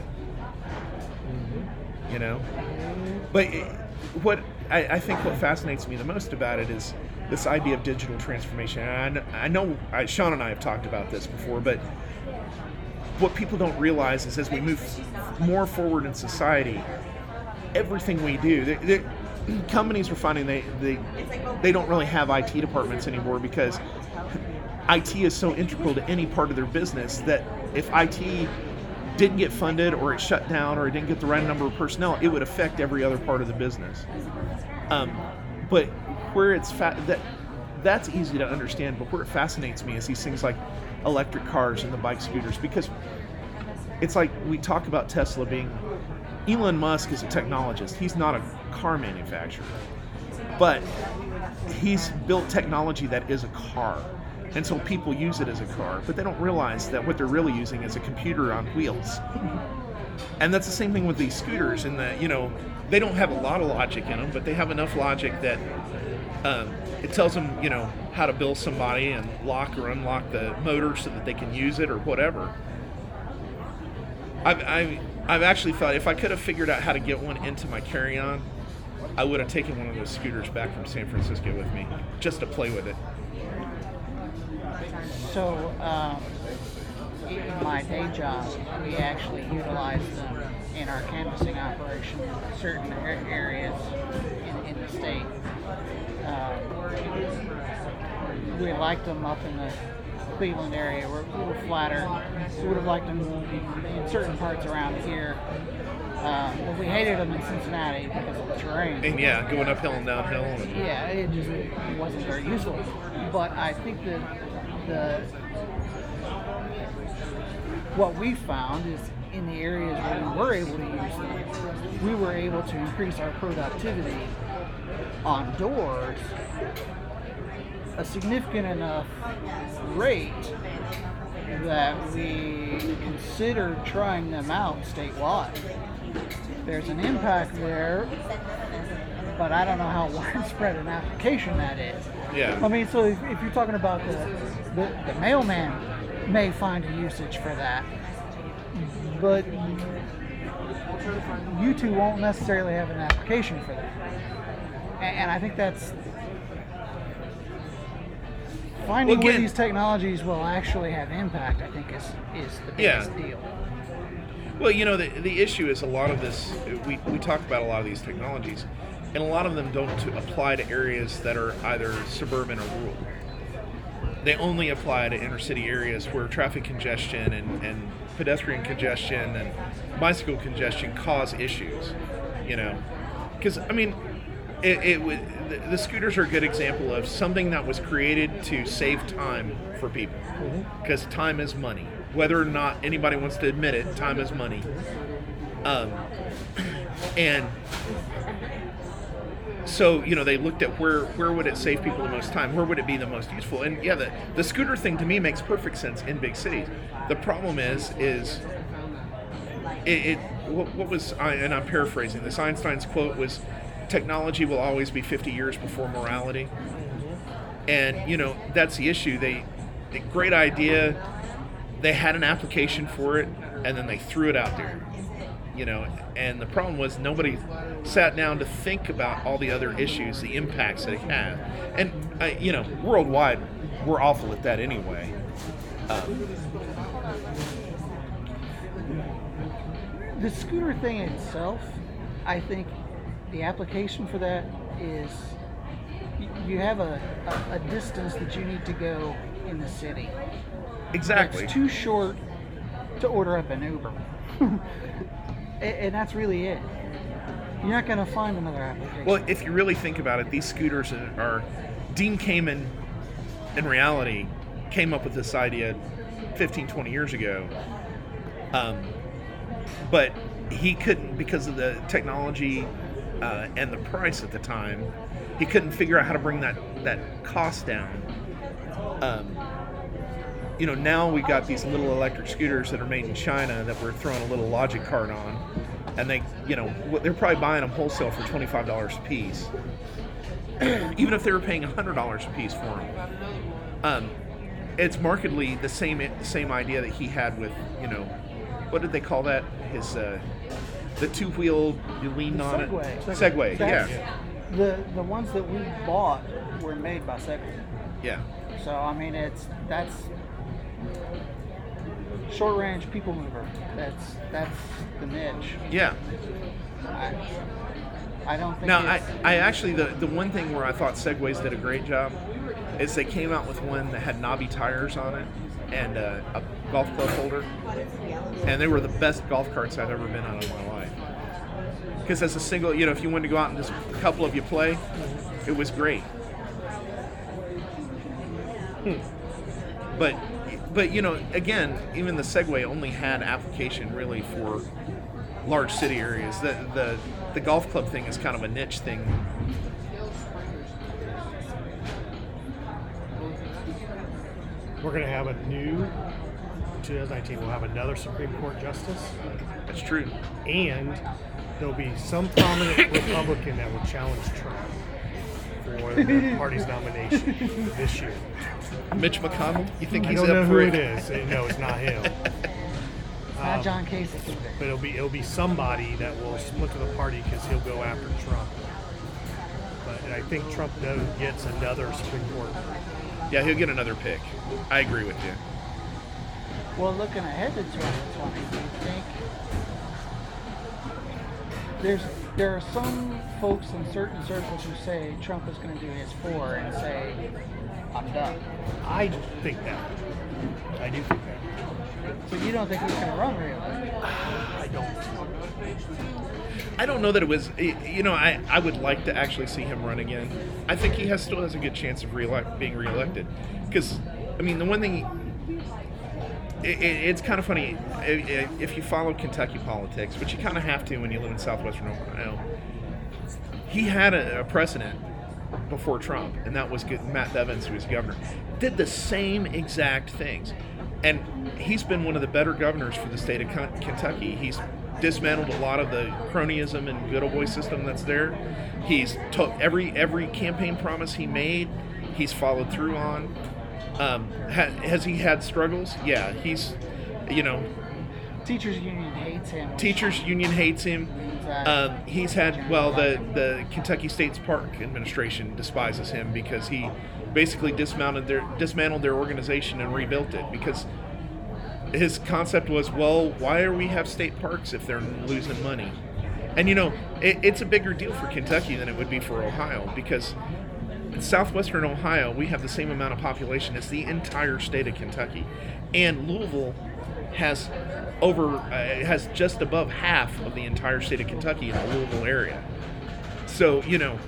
Speaker 2: But what I think what fascinates me the most about it is this idea of digital transformation. And I know Sean and I have talked about this before, but what people don't realize is as we move more forward in society, everything we do, companies are finding they don't really have IT departments anymore because IT is so integral to any part of their business that if IT didn't get funded or it shut down or it didn't get the right number of personnel, it would affect every other part of the business. But where it's that's easy to understand, but where it fascinates me is these things like electric cars and the bike scooters, because it's like we talk about Tesla being, Elon Musk is a technologist. He's not a car manufacturer, but he's built technology that is a car. And so people use it as a car, but they don't realize that what they're really using is a computer on wheels. And that's the same thing with these scooters, in that, they don't have a lot of logic in them, but they have enough logic that it tells them, how to bill somebody and lock or unlock the motor so that they can use it or whatever. I've actually thought if I could have figured out how to get one into my carry-on, I would have taken one of those scooters back from San Francisco with me just to play with it.
Speaker 3: So, in my day job, we actually utilize them in our canvassing operation in certain areas in the state. We liked them up in the Cleveland area. We're a little flatter. We would have liked them in certain parts around here. But we hated them in Cincinnati because of the terrain.
Speaker 2: And yeah, going uphill and downhill.
Speaker 3: Yeah, it wasn't very useful. But I think that what we found is in the areas where we were able to use them, we were able to increase our productivity on doors a significant enough rate that we considered trying them out statewide. There's an impact there, but I don't know how widespread an application that is.
Speaker 2: Yeah.
Speaker 3: I mean, so if you're talking about the mailman may find a usage for that, but you two won't necessarily have an application for that. And I think that's finding where these technologies will actually have impact, I think is the biggest deal.
Speaker 2: Well, the issue is a lot of this, we talk about a lot of these technologies, and a lot of them don't apply to areas that are either suburban or rural. They only apply to inner city areas where traffic congestion and pedestrian congestion and bicycle congestion cause issues, Because, I mean, the scooters are a good example of something that was created to save time for people, because time is money. Whether or not anybody wants to admit it, time is money. And so, they looked at where would it save people the most time? Where would it be the most useful? And yeah, the scooter thing to me makes perfect sense in big cities. The problem is what was, and I'm paraphrasing this, Einstein's quote was, technology will always be 50 years before morality. And, that's the issue. Great idea. They had an application for it, and then they threw it out there. and the problem was nobody sat down to think about all the other issues, the impacts that it had. And, worldwide, we're awful at that anyway.
Speaker 3: The scooter thing itself, I think the application for that is you have a distance that you need to go in the city.
Speaker 2: Exactly.
Speaker 3: It's too short to order up an Uber. And that's really it. You're not going to find another application.
Speaker 2: Well, if you really think about it, these scooters are Dean Kamen, in reality, came up with this idea 15, 20 years ago. But he couldn't, because of the technology and the price at the time, he couldn't figure out how to bring that cost down. Now we've got these little electric scooters that are made in China that we're throwing a little logic card on, and they're probably buying them wholesale for $25 a piece, even if they were paying $100 a piece for them. It's markedly the same idea that he had with, what did they call that? His the two-wheel, you lean on it. Segway. Yeah.
Speaker 3: The ones that we bought were made by Segway.
Speaker 2: Yeah.
Speaker 3: So I mean, that's short range people mover. That's the niche.
Speaker 2: Yeah.
Speaker 3: I don't think.
Speaker 2: Now, I actually the one thing where I thought Segways did a great job is they came out with one that had knobby tires on it and a golf club holder, and they were the best golf carts I've ever been on in my life. Because as a single, if you wanted to go out and just a couple of you play, it was great. But again, even the Segway only had application really for large city areas. The golf club thing is kind of a niche thing.
Speaker 4: We're going to have a new 2019. We'll have another Supreme Court justice.
Speaker 2: That's true.
Speaker 4: And there'll be some prominent Republican that will challenge Trump for the party's nomination this year.
Speaker 2: Mitch McConnell? You think he's
Speaker 4: up for it? I don't know who
Speaker 2: it?
Speaker 4: it is. No, it's not him.
Speaker 3: It's not John Kasich either.
Speaker 4: But it'll be somebody that will split to the party because he'll go after Trump. But I think Trump gets another Supreme Court.
Speaker 2: Yeah, he'll get another pick. I agree with you.
Speaker 3: Well, looking ahead to 2020, do you think there are some folks in certain circles who say Trump is going to do his 4 and say, I'm done?
Speaker 4: I think that. I do think that.
Speaker 3: So you don't think he's going to run really?
Speaker 4: I don't.
Speaker 2: I don't know that it was, I would like to actually see him run again. I think he still has a good chance of being reelected. Because, the one thing, it's kind of funny, if you follow Kentucky politics, which you kind of have to when you live in southwestern Ohio, he had a precedent before Trump, and that was Matt Bevins, who was governor, did the same exact things. And he's been one of the better governors for the state of Kentucky. He's dismantled a lot of the cronyism and good old boy system that's there. He's took every campaign promise he made, he's followed through on. Has he had struggles? Yeah, he's,
Speaker 3: Teachers Union hates him.
Speaker 2: Teachers Union hates him. He's had, the Kentucky State Park Administration despises him because he basically dismantled their organization and rebuilt it, because his concept was, why do we have state parks if they're losing money? And it's a bigger deal for Kentucky than it would be for Ohio, because in southwestern Ohio we have the same amount of population as the entire state of Kentucky, and Louisville has just above half of the entire state of Kentucky in the Louisville area. So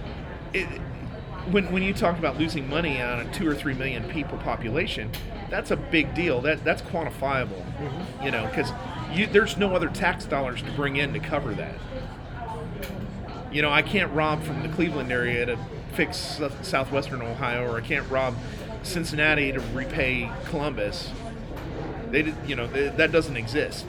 Speaker 2: when you talk about losing money on a 2 or 3 million people population, that's a big deal. That's quantifiable. Mm-hmm. Because there's no other tax dollars to bring in to cover that. I can't rob from the Cleveland area to fix southwestern Ohio, or I can't rob Cincinnati to repay Columbus. That doesn't exist.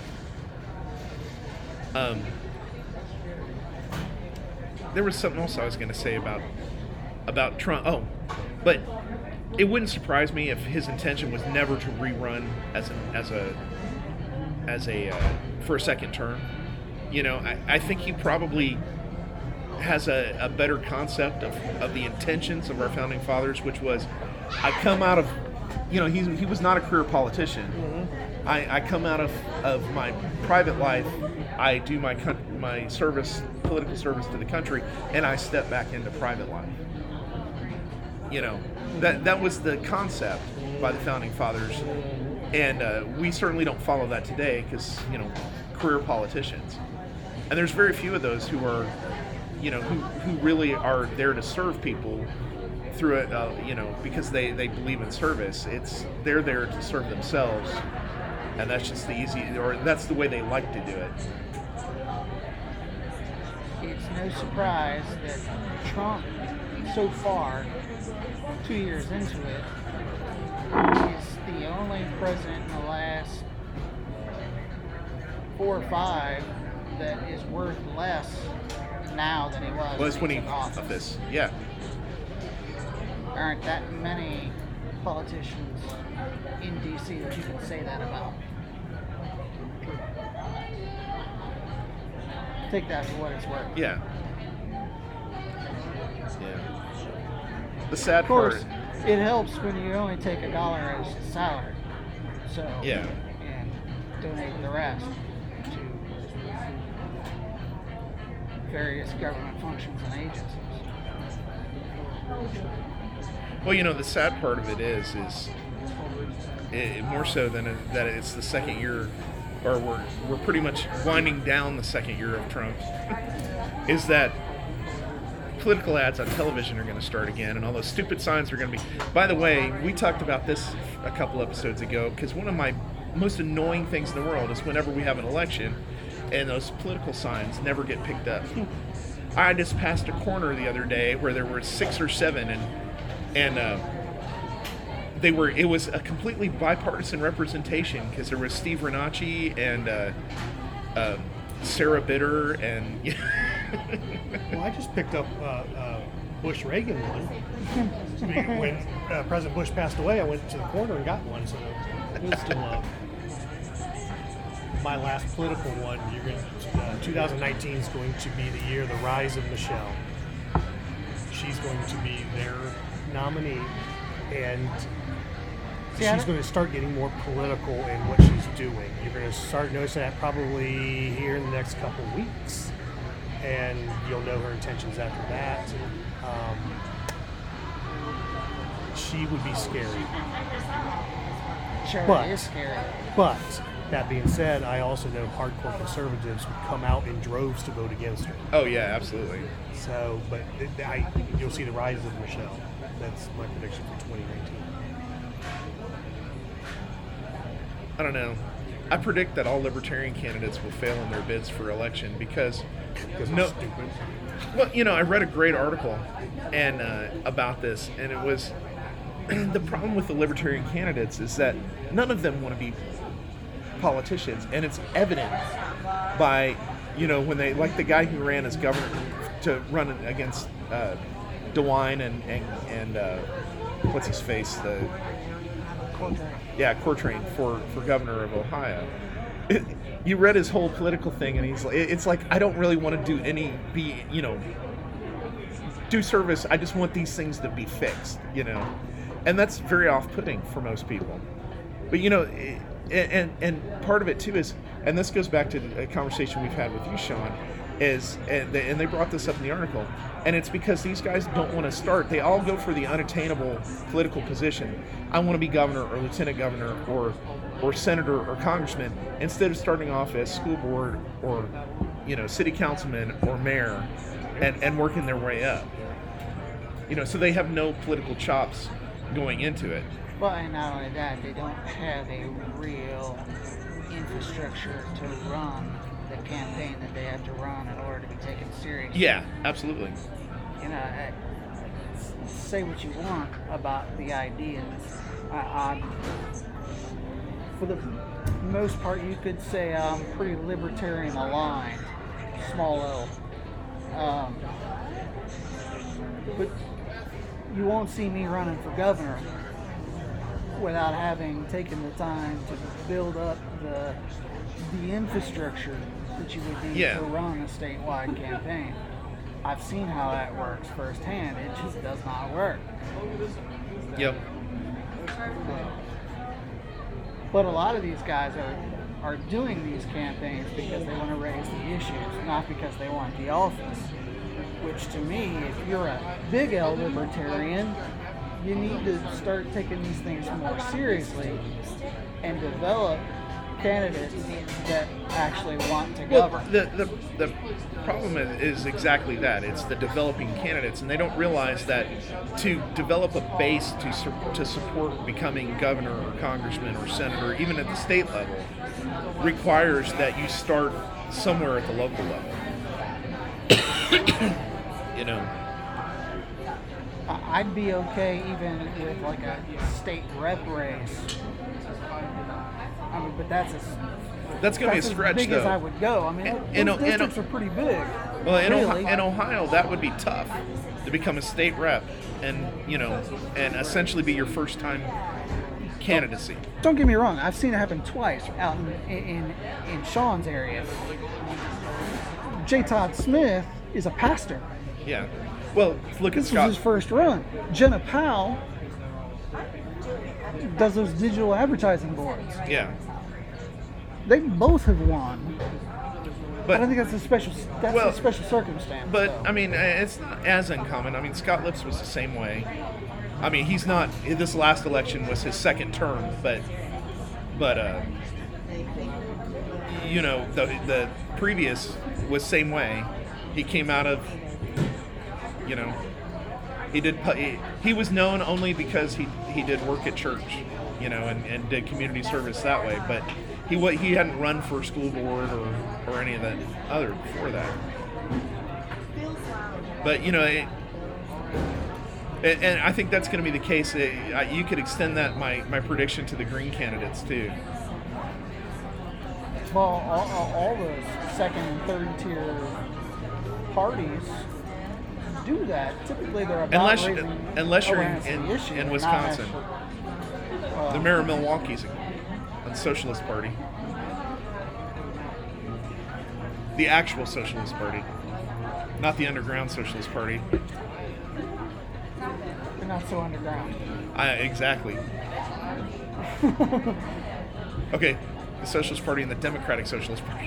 Speaker 2: There was something else I was going to say about Trump. Oh, but it wouldn't surprise me if his intention was never to rerun for a second term. I think he probably has a better concept of the intentions of our founding fathers, which was, I come out of, he was not a career politician.
Speaker 4: Mm-hmm.
Speaker 2: I come out of my private life, I do my service, political service to the country, and I step back into private life. That was the concept by the founding fathers, and we certainly don't follow that today because career politicians, and there's very few of those who are, who really are there to serve people through it, because they believe in service. They're there to serve themselves, and that's just that's the way they like to do it.
Speaker 3: It's no surprise that Trump, so far, 2 years into it, is the only president in the last 4 or 5 that is worth less now than he was
Speaker 2: when he
Speaker 3: took
Speaker 2: office. Yeah.
Speaker 3: There aren't that many politicians in D.C. that you can say that about. Take that for what it's worth.
Speaker 2: Yeah. The sad
Speaker 3: Of course,
Speaker 2: part.
Speaker 3: it helps when you only take $1 as salary. So
Speaker 2: Yeah.
Speaker 3: And donate the rest to various government functions and agencies.
Speaker 2: Well, the sad part of it is more so than that it's the second year, or we're pretty much winding down the second year of Trump, is that political ads on television are going to start again, and all those stupid signs are going to be. By the way, we talked about this a couple episodes ago, because one of my most annoying things in the world is whenever we have an election and those political signs never get picked up. I just passed a corner the other day where there were 6 or 7, and it was a completely bipartisan representation, because there was Steve Renacci and Sarah Bitter and
Speaker 4: Well, I just picked up Bush Reagan one. When President Bush passed away, I went to the corner and got one, so it was still my last political one. 2019 is going to be the year, the rise of Michelle. She's going to be their nominee, and she's going to start getting more political in what she's doing. You're going to start noticing that probably here in the next couple weeks, and you'll know her intentions after that. She would be scary.
Speaker 3: Sure,
Speaker 4: But-
Speaker 3: it is scary.
Speaker 4: But that being said, I also know hardcore conservatives would come out in droves to vote against her.
Speaker 2: oh yeah, absolutely.
Speaker 4: So, but you'll see the rise of Michelle. That's my prediction for 2019.
Speaker 2: I don't know. I predict that all libertarian candidates will fail in their bids for election because
Speaker 4: Because they're stupid.
Speaker 2: Well, I read a great article and about this, and it was the problem with the libertarian candidates is that none of them want to be politicians, and it's evident by when they, like the guy who ran as governor to run against DeWine and what's his face, Cortrain for governor of Ohio. You read his whole political thing, and it's like, I don't really want to do service. I just want these things to be fixed, and that's very off-putting for most people. But and part of it too is, and this goes back to a conversation we've had with you, Sean, and they brought this up in the article, and it's because these guys don't want to start. They all go for the unattainable political position. I want to be governor or lieutenant governor or senator or congressman, instead of starting off as school board or city councilman or mayor and working their way up. So they have no political chops going into it.
Speaker 3: Well, and not only that, they don't have a real infrastructure to run the campaign that they have to run in order to be taken seriously.
Speaker 2: Yeah, absolutely.
Speaker 3: Say what you want about the ideas. For the most part, you could say I'm pretty libertarian aligned, small L. But you won't see me running for governor without having taken the time to build up the infrastructure that you would need
Speaker 2: Yeah.
Speaker 3: to run a statewide campaign. I've seen how that works firsthand. It just does not work.
Speaker 2: Yep.
Speaker 3: But a lot of these guys are doing these campaigns because they want to raise the issues, not because they want the office. Which to me, if you're a big L libertarian, you need to start taking these things more seriously and develop candidates that actually want to
Speaker 2: Well,
Speaker 3: govern.
Speaker 2: the problem is exactly that. It's the developing candidates, and they don't realize that to develop a base to support becoming governor or congressman or senator, even at the state level, requires that you start somewhere at the local level. You know.
Speaker 3: I'd be okay even with like a state rep race. I mean, but that's
Speaker 2: That's going to be a stretch,
Speaker 3: as big
Speaker 2: though.
Speaker 3: as I would go. I mean, those districts are pretty big.
Speaker 2: Well,
Speaker 3: really.
Speaker 2: in Ohio, that would be tough to become a state rep, and and essentially be your first time candidacy.
Speaker 3: Don't get me wrong. I've seen it happen twice out in Sean's area. J. Todd Smith is a pastor.
Speaker 2: Yeah. Well, look at
Speaker 3: This was
Speaker 2: Scott.
Speaker 3: his first run. Jenna Powell does those digital advertising boards.
Speaker 2: Yeah.
Speaker 3: They both have won.
Speaker 2: But
Speaker 3: I don't think that's a special circumstance.
Speaker 2: But
Speaker 3: though.
Speaker 2: I mean, it's not as uncommon. I mean, Scott Lips was the same way. I mean, he's not. This last election was his second term, but the previous was same way. He came out of, he was known only because he did work at church, and did community service that way. But he hadn't run for a school board or any of that other before that. But and I think that's going to be the case. You could extend that my prediction to the Green candidates too.
Speaker 3: Well, all those second and third tier parties do that. Typically, they're about raising
Speaker 2: unless you're
Speaker 3: awareness of the issue
Speaker 2: in
Speaker 3: and
Speaker 2: Wisconsin,
Speaker 3: not actually,
Speaker 2: the mayor of Milwaukee's a Socialist Party, the actual Socialist Party, not the underground Socialist Party.
Speaker 3: they're not so underground.
Speaker 2: Exactly. Okay, the Socialist Party and the Democratic Socialist Party.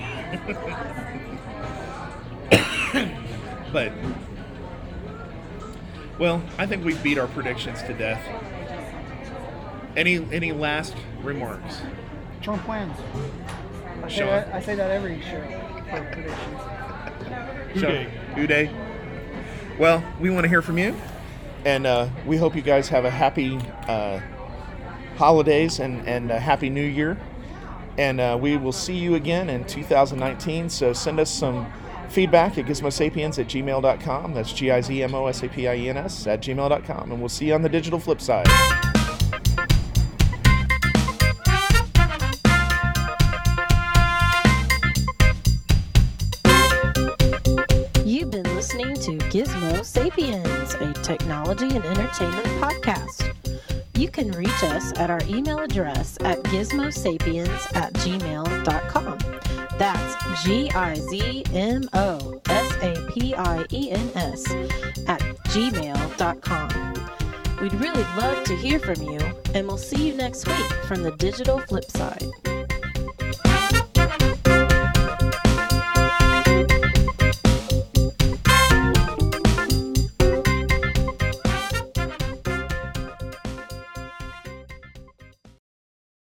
Speaker 2: But, well, I think we beat our predictions to death. Any last remarks?
Speaker 3: Trump wins.
Speaker 2: Sean?
Speaker 3: I say that every show for predictions.
Speaker 2: Uday. Well, we want to hear from you, and we hope you guys have a happy holidays and a happy New Year. And we will see you again in 2019. So send us some feedback at gizmosapiens@gmail.com. That's GIZMOSAPIENS @gmail.com. And we'll see you on the digital flip side.
Speaker 5: You've been listening to Gizmo Sapiens, a technology and entertainment podcast. You can reach us at our email address at gizmosapiens@gmail.com. That's GIZMOSAPIENS @gmail.com. We'd really love to hear from you, and we'll see you next week from the digital flip side.